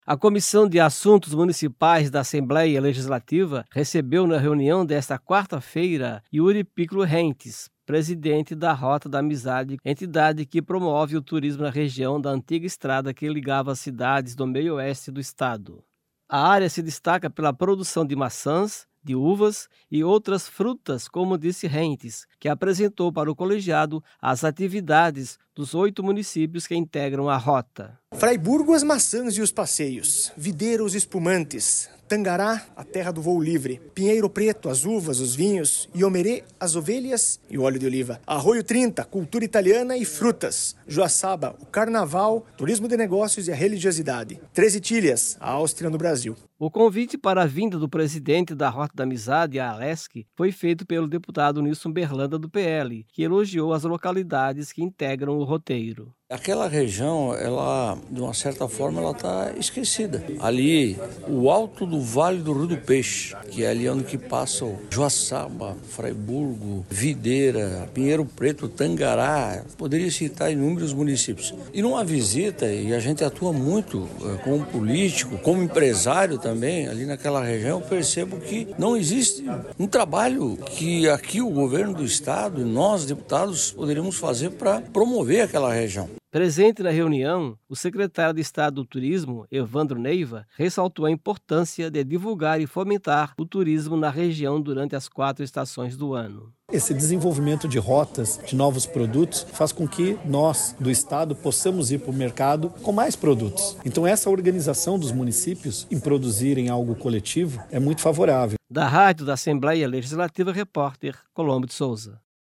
A Comissão de Assuntos Municipais da Assembleia Legislativa recebeu na reunião desta quarta-feira Yuri Piccolo Rentes, presidente da Rota da Amizade, entidade que promove o turismo na região da antiga estrada que ligava as cidades do meio-oeste do estado. A área se destaca pela produção de maçãs, de uvas e outras frutas, como disse Rentes, que apresentou para o colegiado as atividades dos 8 municípios que integram a rota. Fraiburgo, as maçãs e os passeios. Videira, os espumantes. Tangará, a terra do voo livre. Pinheiro Preto, as uvas, os vinhos. Iomerê, as ovelhas e o óleo de oliva. Arroio 30, cultura italiana e frutas. Joaçaba, o carnaval, turismo de negócios e a religiosidade. 13 Tilhas, a Áustria no Brasil. O convite para a vinda do presidente da Rota da Amizade, a Alesc, foi feito pelo deputado Nilson Berlanda, do PL, que elogiou as localidades que integram o roteiro. Aquela região, ela, de uma certa forma, ela está esquecida. Ali, o alto do Vale do Rio do Peixe, que é ali onde que passam Joaçaba, Fraiburgo, Videira, Pinheiro Preto, Tangará, poderia citar inúmeros municípios. E numa visita, e a gente atua muito como político, como empresário também, ali naquela região, eu percebo que não existe um trabalho que aqui o governo do estado e nós, deputados, poderíamos fazer para promover aquela região. Presente na reunião, o secretário de Estado do Turismo, Evandro Neiva, ressaltou a importância de divulgar e fomentar o turismo na região durante as 4 estações do ano. Esse desenvolvimento de rotas, de novos produtos, faz com que nós, do Estado, possamos ir para o mercado com mais produtos. Então, essa organização dos municípios em produzirem algo coletivo é muito favorável. Da Rádio da Assembleia Legislativa, repórter Colombo de Souza.